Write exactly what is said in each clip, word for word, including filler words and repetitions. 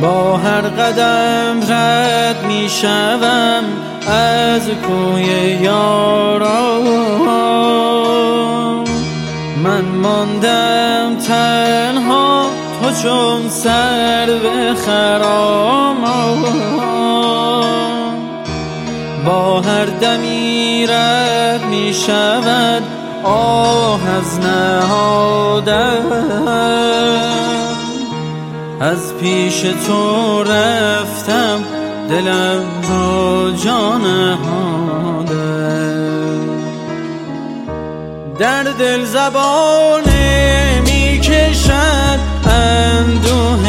با هر قدم رد می شوم از کوی یاران، من ماندم تنها تو چون سرو خرام. با هر دمی رد می شود آه از نهادم، از پیش تو رفتم دلم را جا نهادم. در دل زبانه می کشد اندوه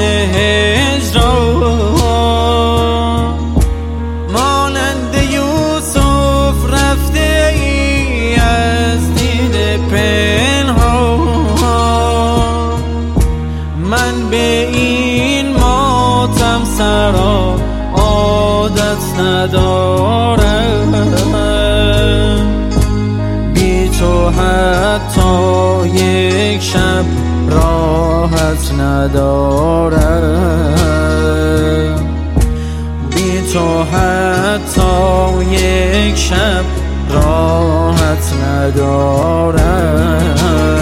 هجران، مانند یوسف رفته ای از دید پنهان. من به این ماتم سرا عادت ندارم، بی تو حتی یک شب راحت ندارم، بی تو حتی یک شب راحت ندارم.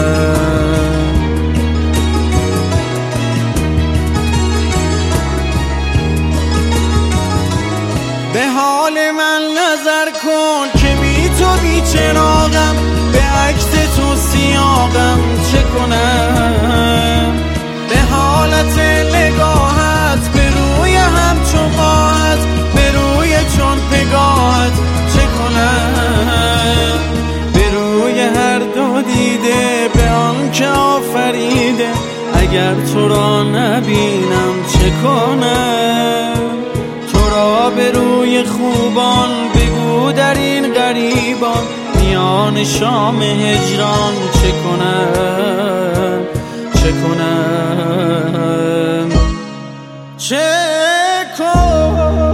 به حال من نظر کن که بی تو بی چراغم، به عکس تو سیاقم چه کنم؟ به حالت نگاهت، به روی همچون ماهت، به روی چون پگاهت چه کنم؟ به روی هر دو دیده، به آن که آفریده، اگر تو را نبینم چه کنم؟ به روی خوبان بگو در این غریبان، میان شام هجران چه کنم؟ چه کنم؟ چه کنم؟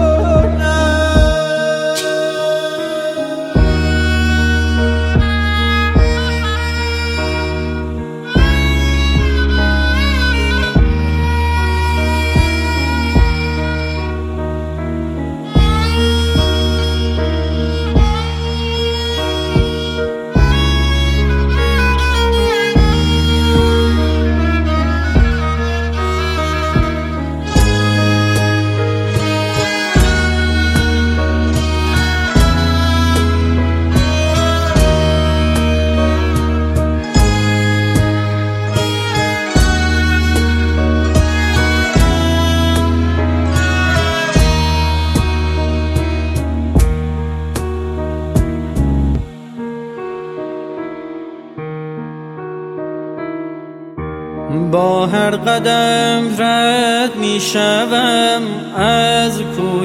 با هر قدم رد می شوم از کوی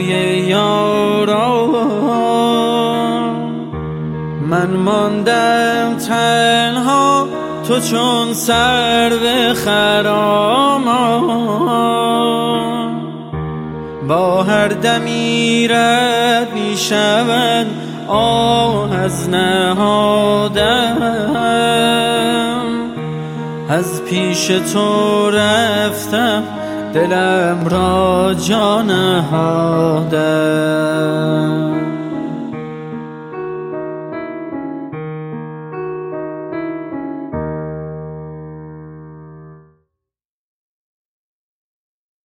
یاران، من ماندم تنها تو چون سرو خرام. با هر دمی رد می شود آه از نهادم، از پیش تو رفتم دلم را جا نهادم.